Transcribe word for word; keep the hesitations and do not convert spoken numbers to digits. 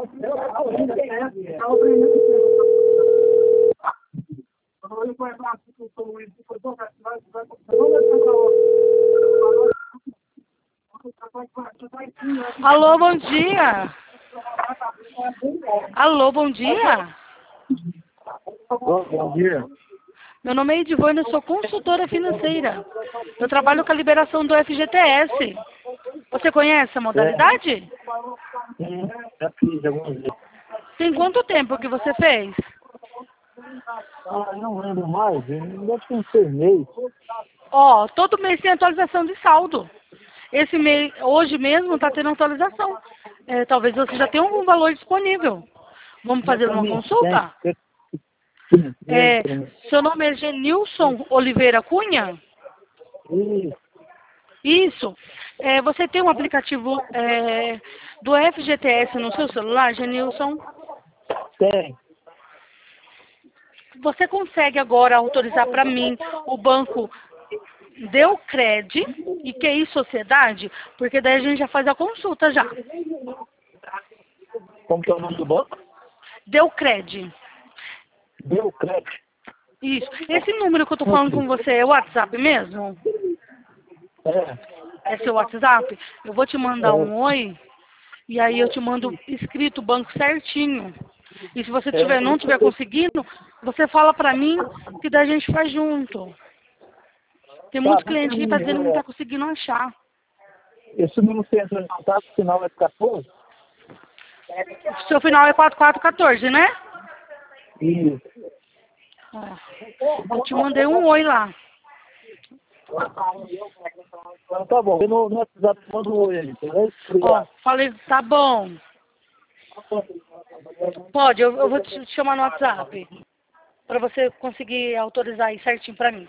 Alô, bom dia. Alô, bom dia. Bom, bom dia. Meu nome é Edivone, eu sou consultora financeira. Eu trabalho com a liberação do F G T S. Você conhece a modalidade? Sim, já fiz algumas vezes. Tem quanto tempo que você fez? Ah, eu não lembro mais, deve ter uns seis meses. Ó, todo mês tem atualização de saldo. Esse mês, hoje mesmo, está tendo atualização. É, talvez você já tenha algum valor disponível. Vamos fazer uma consulta? Sim, É, sim. seu nome é Genilson Oliveira Cunha? Isso, Isso. É, você tem um aplicativo é, do F G T S no seu celular, Genilson? tem. Você consegue agora autorizar para mim o banco Deucred e Q I Sociedade? Porque daí a gente já faz a consulta já. Como que é o nome do banco? Deucred. Deu crédito. Isso. Esse número que eu tô falando com você é o WhatsApp mesmo? É. É seu WhatsApp? Eu vou te mandar um oi e aí eu te mando escrito o banco certinho. E se você tiver, não tiver conseguindo, você fala pra mim que daí a gente faz junto. Tem muitos clientes que tá dizendo que não tá conseguindo achar. Esse número que entra em contato, o final é quatorze? Seu final é quatro quatro um quatro, né? Isso. Ó, eu te mandei um oi lá. Então tá bom. Eu no, no WhatsApp manda um oi aí, beleza? Ó, Obrigado. falei, tá bom. Pode, eu, eu vou te chamar no WhatsApp. Pra você conseguir autorizar aí certinho pra mim.